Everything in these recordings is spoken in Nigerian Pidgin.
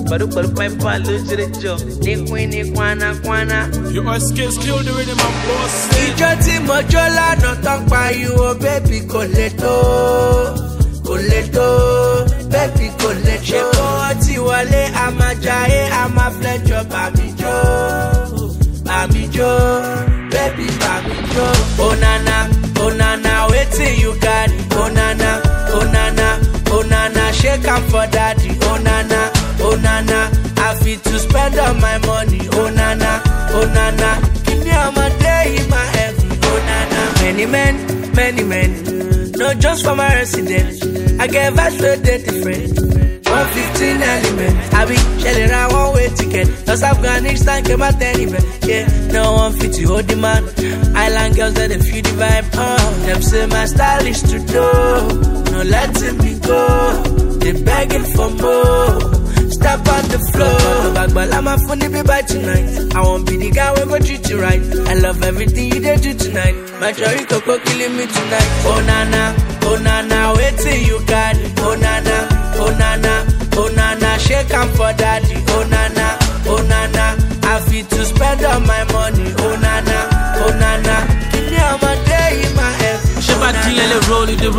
Baru my palo to the job. Ni kwana. You are skills kill the rhythm and boss. Ijo ti mojola no talk by you, oh baby koleto, baby koleto. Shebo ti wale amajaye amaflejo bamijo, baby bamijo. Oh nana, wait till you got it. Oh nana, shake am for daddy. Oh nana, I fit to spend all my money. Oh nana, give me all my day in my every. Oh nana, many men, not just for my residence. I get vibes where they different. 115 elements, I be shelling around one way ticket. Just Afghanistan came out anywhere. Yeah, no one fit to hold the man. Island girls that they feel the vibe. Them say my style is to do. No letting me go. They begging for more. Step on the floor. But I'm a funny baby by tonight. I won't be the guy who go treat you right. I love everything you did do tonight. My Jory Coco killing me tonight. Oh nana, wait till you got it. Oh nana, shake am for daddy. Oh nana, I fit to spend all my money. Oh nana, give me all my day in my head. Shabadin le roll it,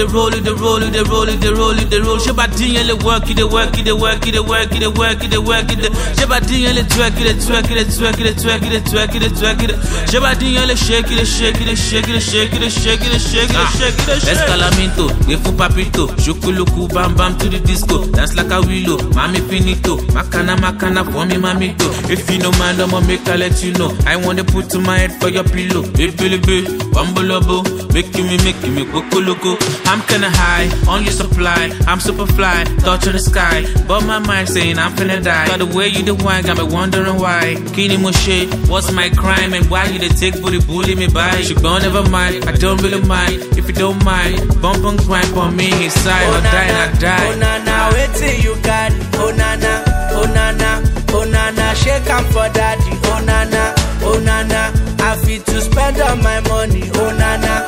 Shabadin le work it. Shabadin le twerk it. Shabadin le shake it. Escalamento, we fu papito, shukuluku bam bam to the disco. Dance like a willow, mami finito, makana for me mamito. If you don't mind, I'ma make I let you know. I wanna put to my head for your pillow. Baby, bumble, making me loco. I'm kinda high on your supply. I'm super fly, touch of the sky. But my mind saying I'm finna die. By the way you the wine, got me wondering why. Kini Moshe, what's my crime and why you the take bully me by? She gon' never mind, I don't really mind. If you don't mind, bump and grind on me inside or die and I die. Oh nana, wait till you got it. Oh nana, shake am for daddy. Oh nana, I fit to spend all my money. Oh nana,